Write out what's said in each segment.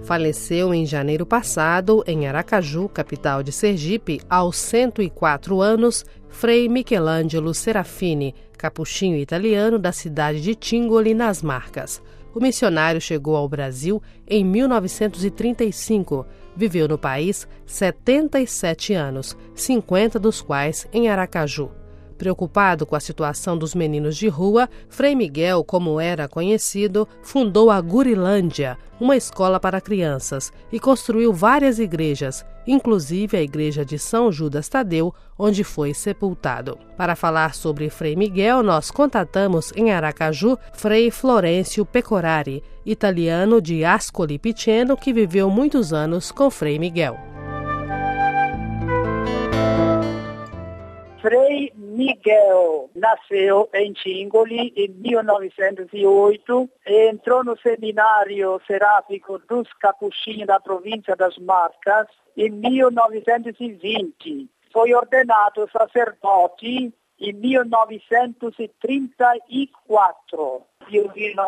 Faleceu em janeiro passado, em Aracaju, capital de Sergipe, aos 104 anos, Frei Michelangelo Serafini, capuchinho italiano da cidade de Tingoli, nas Marcas. O missionário chegou ao Brasil em 1935. Viveu no país 77 anos, 50 dos quais em Aracaju. Preocupado com a situação dos meninos de rua, Frei Miguel, como era conhecido, fundou a Gurilândia, uma escola para crianças, e construiu várias igrejas, inclusive a igreja de São Judas Tadeu, onde foi sepultado. Para falar sobre Frei Miguel, nós contatamos em Aracaju Frei Florencio Pecorari, italiano de Ascoli Piceno, que viveu muitos anos com Frei Miguel. Frei Miguel nasceu em Tingoli em 1908 e entrou no seminário seráfico dos Capuchinhos da província das Marcas em 1920. Foi ordenado sacerdote em 1934. Em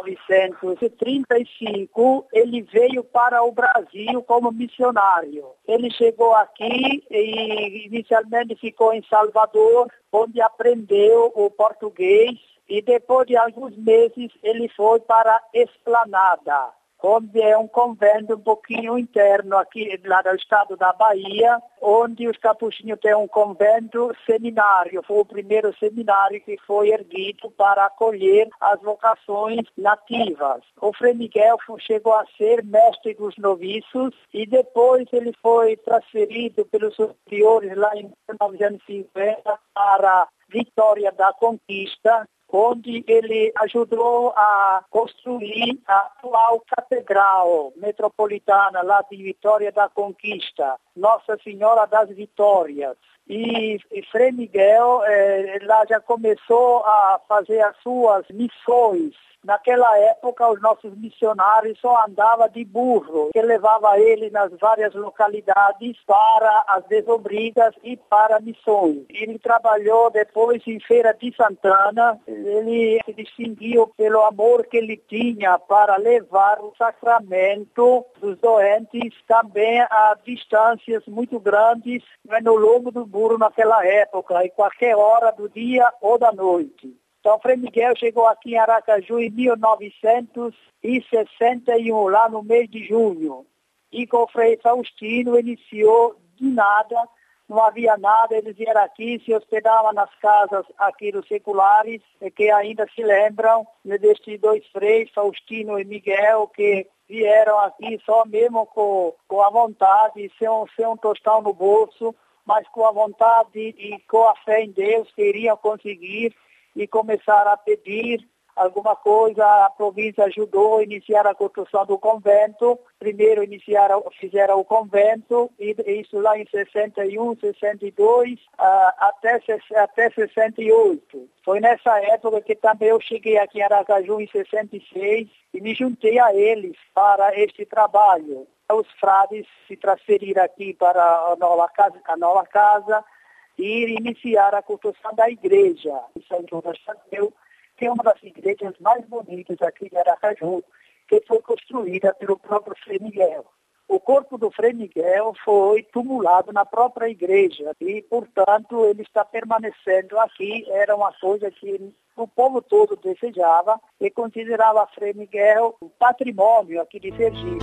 1935, ele veio para o Brasil como missionário. Ele chegou aqui e inicialmente ficou em Salvador, onde aprendeu o português, e depois de alguns meses ele foi para Esplanada, onde é um convento um pouquinho interno aqui lá do estado da Bahia, onde os capuchinhos têm um convento seminário. Foi o primeiro seminário que foi erguido para acolher as vocações nativas. O Frei Miguel chegou a ser mestre dos noviços e depois ele foi transferido pelos superiores lá em 1950 para Vitória da Conquista, onde ele ajudou a construir a atual Catedral Metropolitana lá de Vitória da Conquista, Nossa Senhora das Vitórias. E Frei Miguel lá já começou a fazer as suas missões. Naquela época, os nossos missionários só andavam de burro, que levava ele nas várias localidades para as desobrigas e para missões. Ele trabalhou depois em Feira de Santana. Ele se distinguiu pelo amor que ele tinha para levar o sacramento dos doentes também a distâncias muito grandes no lombo do burro naquela época, em qualquer hora do dia ou da noite. Então, Frei Miguel chegou aqui em Aracaju em 1961, lá no mês de junho. E com o Frei Faustino iniciou de nada, não havia nada, eles vieram aqui, se hospedavam nas casas aqui dos seculares, que ainda se lembram destes dois freis, Faustino e Miguel, que vieram aqui só mesmo com a vontade, sem um tostão no bolso, mas com a vontade e com a fé em Deus que iriam conseguir, e começaram a pedir alguma coisa. A província ajudou a iniciar a construção do convento. Primeiro fizeram o convento, e isso lá em 61, 62, até 68. Foi nessa época que também eu cheguei aqui em Aracaju em 66 e me juntei a eles para este trabalho. Os frades se transferiram aqui para a nova casa e iniciar a construção da igreja de São Judas Tadeu, que é uma das igrejas mais bonitas aqui de Aracaju, que foi construída pelo próprio Frei Miguel. O corpo do Frei Miguel foi tumulado na própria igreja e, portanto, ele está permanecendo aqui. Era uma coisa que o povo todo desejava e considerava Frei Miguel um patrimônio aqui de Sergipe.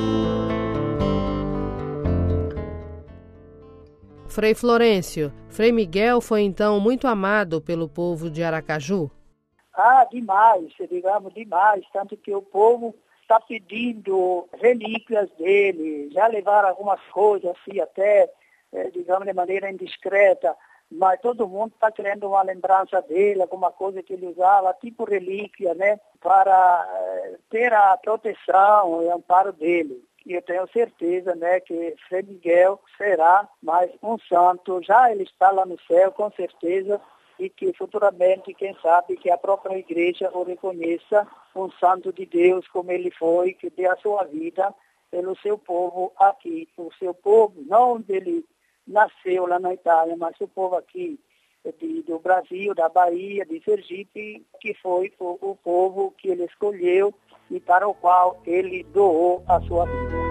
Frei Florencio, Frei Miguel foi então muito amado pelo povo de Aracaju? Demais, digamos, demais. Tanto que o povo está pedindo relíquias dele. Já levaram algumas coisas assim, até, digamos, de maneira indiscreta. Mas todo mundo está querendo uma lembrança dele, alguma coisa que ele usava, tipo relíquia, né? Para ter a proteção e amparo dele. E eu tenho certeza, né, que Frei Miguel será mais um santo. Já ele está lá no céu, com certeza, e que futuramente, quem sabe, que a própria igreja o reconheça um santo de Deus como ele foi, que deu a sua vida pelo seu povo aqui. O seu povo, não onde ele nasceu lá na Itália, mas o povo aqui do Brasil, da Bahia, de Sergipe, que foi o povo que ele escolheu e para o qual ele doou a sua vida.